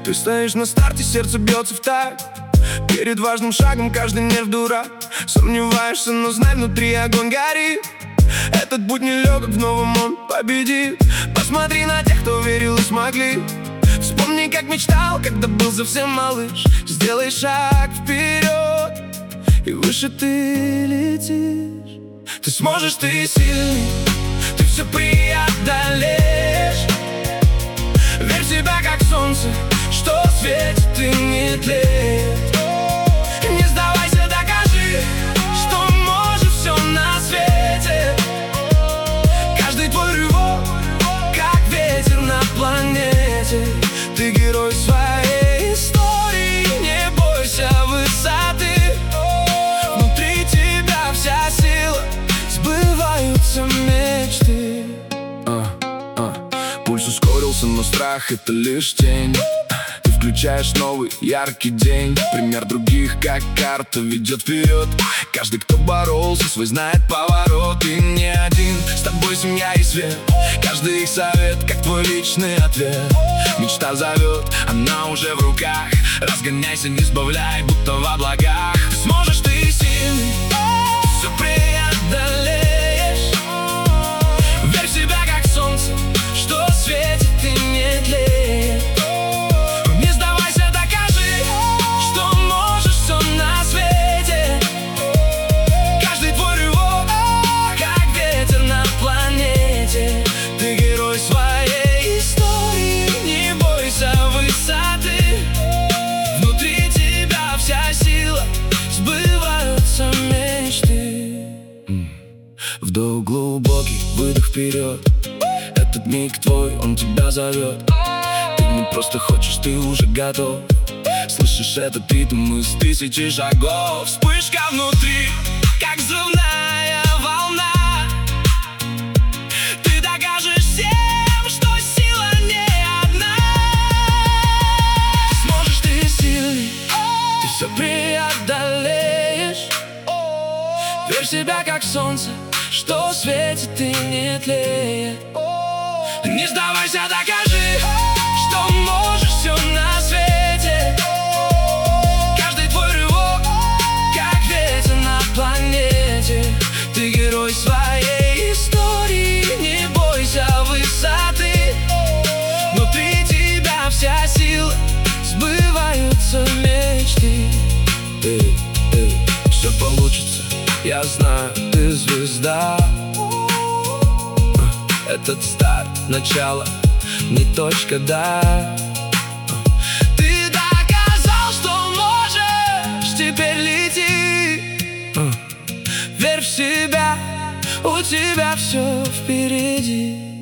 Ты стоишь на старте, сердце бьется в такт. Перед важным шагом каждый нерв дурак. Сомневаешься, но знай, внутри огонь горит. Этот путь нелегок, в новом он победит. Посмотри на тех, кто верил и смогли. Вспомни, как мечтал, когда был совсем малыш. Сделай шаг вперед, и выше ты летишь. Ты сможешь, ты сильный, ты все преодолеешь. Верь в себя, как солнце, что светит и не тлеет. Не сдавайся, докажи, что можешь все на свете. Каждый твой рывок, как ветер на планете. Ты герой своей истории, не бойся высоты. Внутри тебя вся сила, сбываются мечты. Пульс ускорился, но страх — это лишь тень. Ты включаешь новый яркий день. Пример других, как карта, ведет вперед. Каждый, кто боролся, свой знает поворот. И не один, с тобой семья и свет. Каждый их совет, как твой личный ответ. Мечта зовет, она уже в руках. Разгоняйся, не сбавляй, будто в облаках. Ты сможешь, ты сильный, ты все преодолеешь. Верь в себя, как солнце, что светит и не тлеет. Не сдавайся, докажи, что можешь все на свете. Каждый твой рывок, как ветер на планете. Ты герой своей истории, не бойся высоты. Внутри тебя вся сила, сбываются мечты. Вдох глубокий, выдох вперед. Этот миг твой, он тебя зовет. Ты не просто хочешь, ты уже готов. Слышишь этот ритм из тысячи шагов. Вспышка внутри, как взрывная волна. Ты докажешь всем, что сила не одна. Ты сможешь, ты сильный, ты все преодолеешь. Верь в себя, как солнце, что светит и не тлеет. Не сдавайся, докажи, что можешь все на свете. Каждый твой рывок, как ветер на планете. Ты герой своей истории, не бойся высоты. Внутри тебя вся сила, сбываются мечты. Все получится, я знаю, ты звезда. Этот старт, начало, не точка, да. Ты доказал, что можешь, теперь лети. Верь в себя, у тебя все впереди.